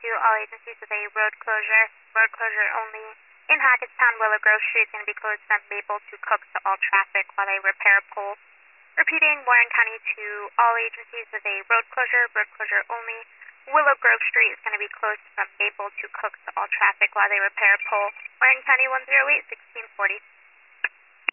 to all agencies with a road closure only. In Hackettstown, Willow Grove Street is going to be closed from Maple to Cook to all traffic while they repair a pole. Repeating, Warren County to all agencies with a road closure only. Willow Grove Street is going to be closed from Maple to Cook to all traffic while they repair a pole. Warren County 108, 1640.